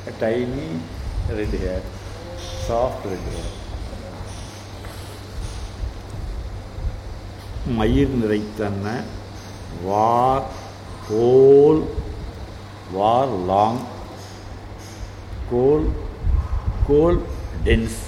a tiny red hair, soft red hair. மயிர் நிறைத்தன்ன war whole war long coal dense.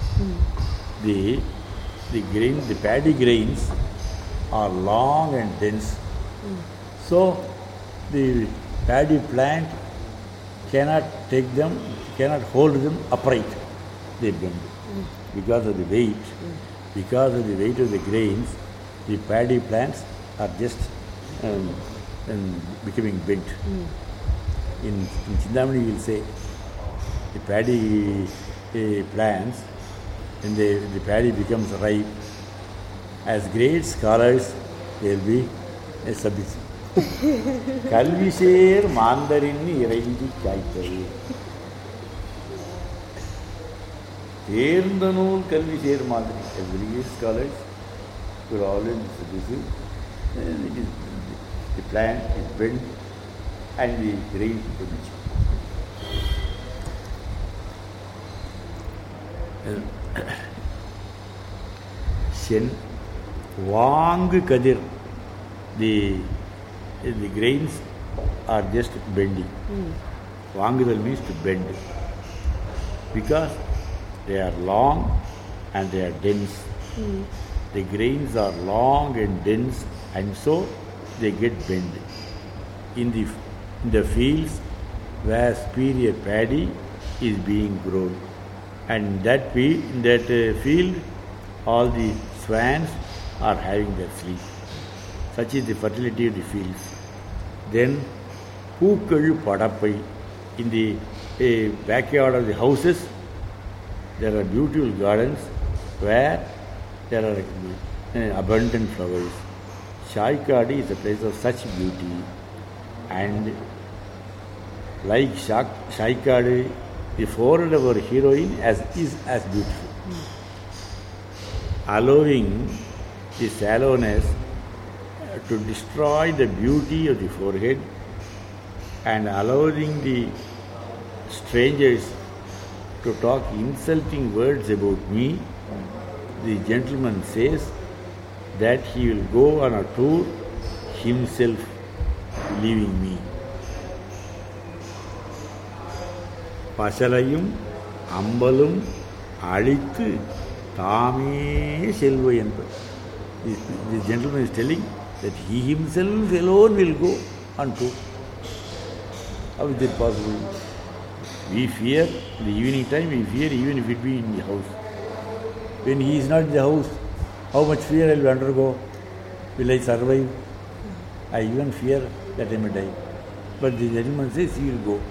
The grain, the paddy grains are long and dense. So the paddy plant cannot take them, cannot hold them upright. They bend because of the weight. Because of the weight of the grains, the paddy plants are just becoming bent. In Chintamani we will say the paddy plants, when the paddy becomes ripe, as great scholars they will be submissive. கல்விசேர் மாந்தரின் இறைஞ்சி காய்த்தது. தேர்ந்த நூல் கல்விசேர் மாந்தரி. Every scholars were always submissive. The plant is bent and the grain is Shen Wang Kadir. The grains are just bending. Wangudal means to bend. Because they are long and they are dense. The grains are long and dense, and so they get bent. In the fields where superior paddy is being grown, and in that field all the swans are having their sleep. Such is the fertility of the fields. Then Pookal Padappai. In the backyard of the houses there are beautiful gardens where there are abundant flowers. Shaikadi is a place of such beauty, and like Shaikadi, the forehead of our heroine is as beautiful. Allowing the sallowness to destroy the beauty of the forehead and allowing the strangers to talk insulting words about me, the gentleman says that he will go on a tour himself, leaving me. Pasalayum Ambalum Alithu Tame Selva Enpa. The gentleman is telling that he himself alone will go on tour. How is it possible? We fear the evening time, we fear even if it be in the house. When he is not in the house, how much fear I will undergo? Will I survive? I even fear that I may die. But the gentleman says he will go.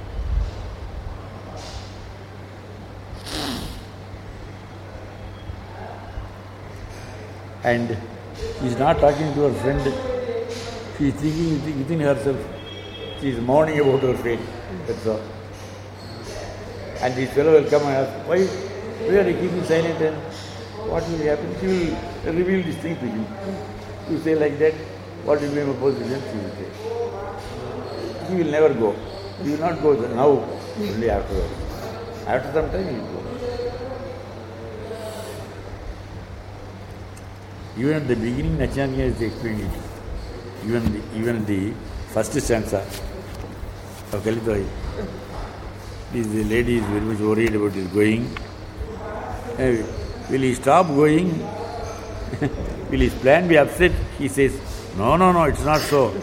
And she is not talking to her friend. She is thinking within herself. She is mourning about her fate. That's all. And this fellow will come and ask, why are you keeping silent and what will happen? She will reveal this thing to you. You say like that, what will be my position? She will say. He will never go. He will not go now, only afterwards. After some time he will go. Even at the beginning, Nachanya is explaining it. Even the first stanza of Kalitoi. The lady is very much worried about his going. Will he stop going? Will his plan be upset? He says, no, it's not so.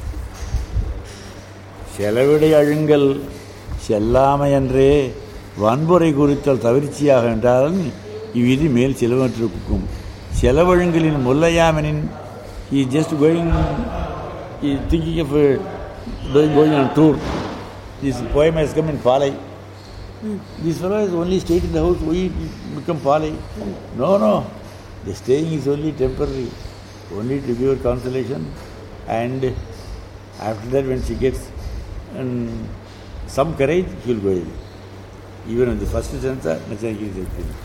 Shelavide Azhungal Shellamayanre Vanbore Gurital Tavirchiya Handaran Ividi Male Chelavatrukum. Shelavadungal in Mulayamanin, he is just going, he is thinking of going on a tour. This poem has come in Palai. This fellow has only stayed in the house, we become Palai. No. The staying is only temporary, only to give her consolation. And after that, when she gets some courage, she will go away. Even in the first stanza, Nachanya is explaining.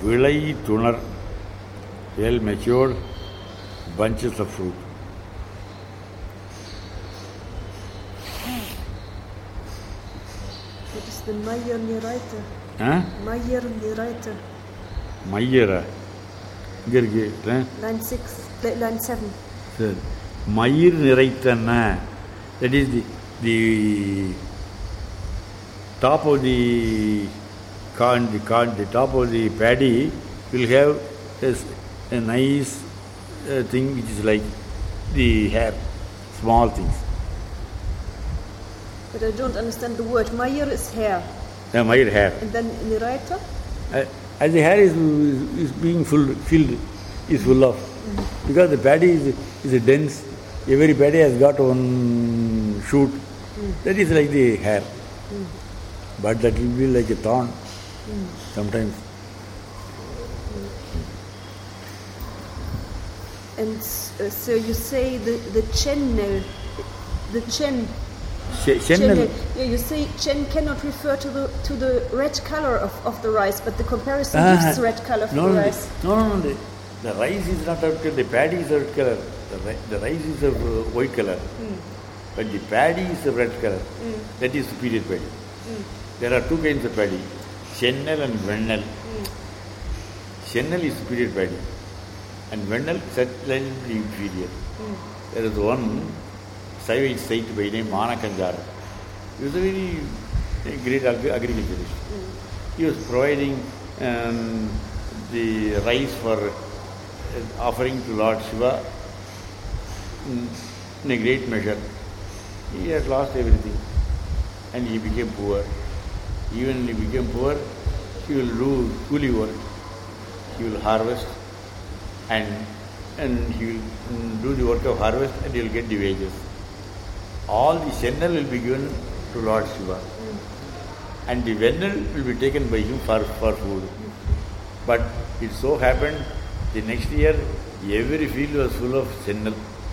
Vilai tunar, well matured bunches of fruit. What is the Mayer Niraita? Huh? Mayer Niraita. Mayera. இங்கே இருக்கு Line 6, line 7. சரி மயிர் நிறைத்தன, that is the top of the corn, the top of the paddy will have a nice thing which is like the hair, small things. But I don't understand the word. Mayer is hair. Mayir hair. And then Niraita? As the hair is being filled, is full of, because the paddy is a dense. Every paddy has got one shoot. That is like the hair, but that will be like a thorn sometimes. And so you say the chennel, the chen. Chennel. Yeah, you say chen cannot refer to the red color of the rice, but the comparison gives the red color for the rice. No. The rice is not red color. The paddy is a red color. The rice is a white color, but the paddy is a red color. That is superior paddy. There are two kinds of paddy: chennel and vennel. Chennel is superior paddy, and vennel slightly inferior. There is one Savage site by name Manakanjara. He was a very great agriculturist. He was providing the rice for offering to Lord Shiva in a great measure. He had lost everything and he became poor. Even when he became poor, he will do coolie work. He will harvest and he will do the work of harvest and he will get the wages. All the chennel will be given to Lord Shiva and the vennel will be taken by him for food. But it so happened the next year every field was full of chennel.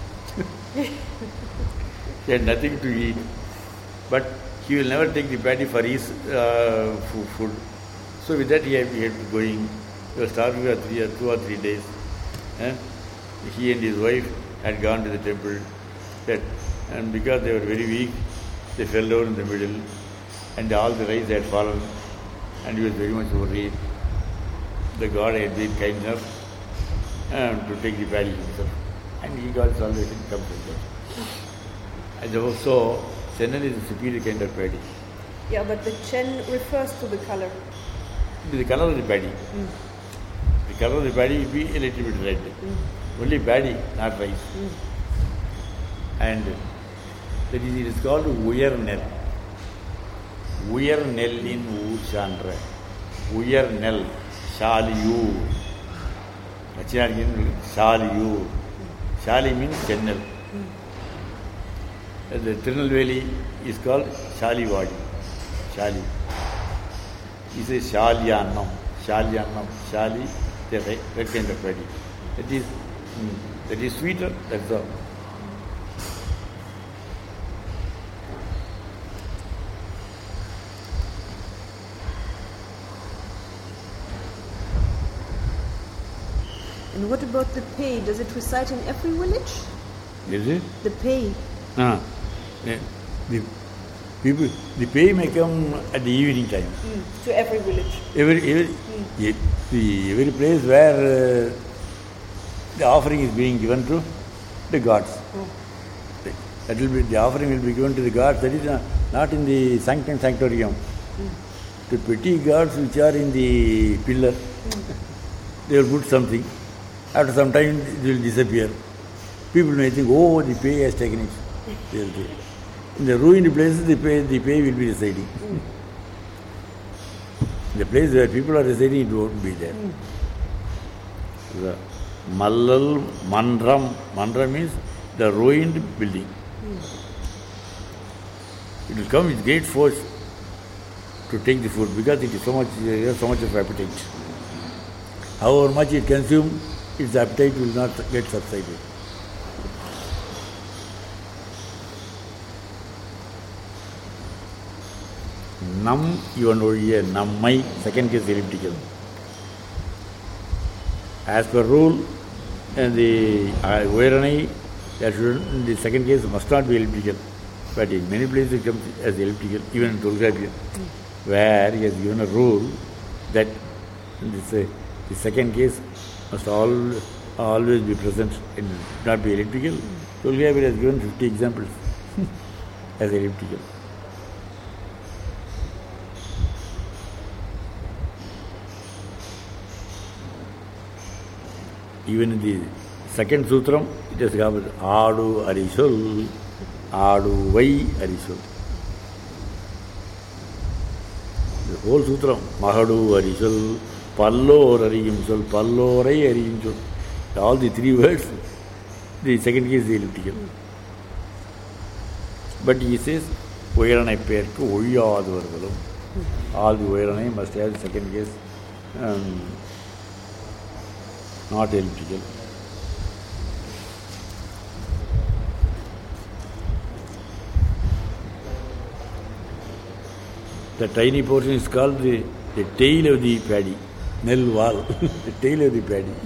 He had nothing to eat, but he will never take the paddy for his food. So with that he had to going. He was starving for 2 or 3 days. He and his wife had gone to the temple. And because they were very weak, they fell down in the middle and all the rice had fallen and he was very much worried. The God had been kind enough to take the paddy himself and he got salvation comes with that. And also, chennel is a superior kind of paddy. Yeah, but the chen refers to the color. The color of the paddy. The color of the paddy will be a little bit red. Only paddy, not rice. And that is, it is called Uyarnel. Uyarnel in Chandra. Uyarnel, Shaliyu. Shaliyu. Shali means chennel. The Tirunelveli is called Shalivadi. Shali. He says Shalyannam. Shalyannam. Shali, the red kind of paddy. That is sweeter, that's all. And what about the pay? Does it reside in every village? Is it? The pay. The pay may come at the evening time. To every village. Every place where the offering is being given to the gods. That will be, the offering will be given to the gods. That is not in the sanctum sanctorium. The petty gods which are in the pillar, they will put something. After some time, it will disappear. People may think, oh, the pay has taken it. They will say. In the ruined places, the pay will be residing. The place where people are residing, it won't be there. The Mallal Mandram. Mandram means the ruined building. It will come with great force to take the food because it is so much of appetite. However much it consumes, its appetite will not get subsided. Nam, even over here, Nammai, second case elliptical. As per rule, in the Uyaranai, in the second case must not be elliptical. But in many places it comes as elliptical, even in Tolkappiyam, where he has given a rule that the second case must always be present and not be elliptical. Tolkappiyam has given 50 examples as elliptical. Even in the second sutram, it has got Adu Arisul, Adu Vai Arisul. The whole sutram, Mahadu Arisul, Pallor Ariyimsul, Pallorai Ariyimsul. All the three words, the second case is elliptical. But he says, Uyaranai Perku Uyadu Vargalum. All the Uyaranai must have the second case. Not elliptical. The tiny portion is called the tail of the paddy, nel wall, the tail of the paddy.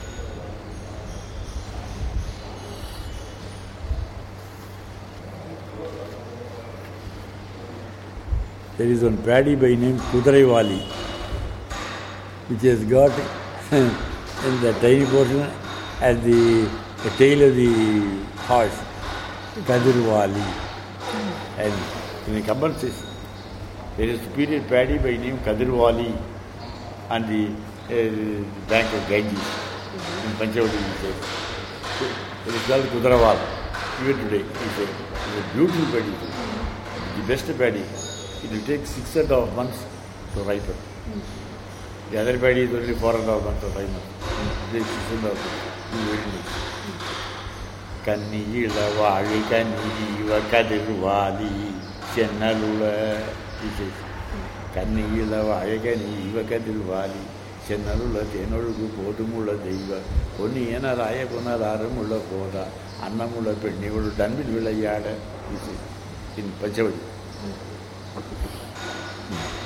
There is one paddy by name Kudaraiwali, which has got in the tiny portion as the tail of the horse, Kadirwali. And in the Kabban says, there is a superior paddy by name Kadirwali on the bank of Ganges in Panchavati. It is called Kudarawal. Even today, it's a beautiful paddy, the best paddy. It will take 6.5 months to ripen. The other paddy is only 4.5 months or 5 months. Kanniyila vali kanniyiva kadirvali chennalula. Kanniyila vali kanniyiva kadirvali chennalula tenolugu podumulla deiva ponniyana raya punararamula poda annamula pennivulu danvil vilayada. In Panchavati.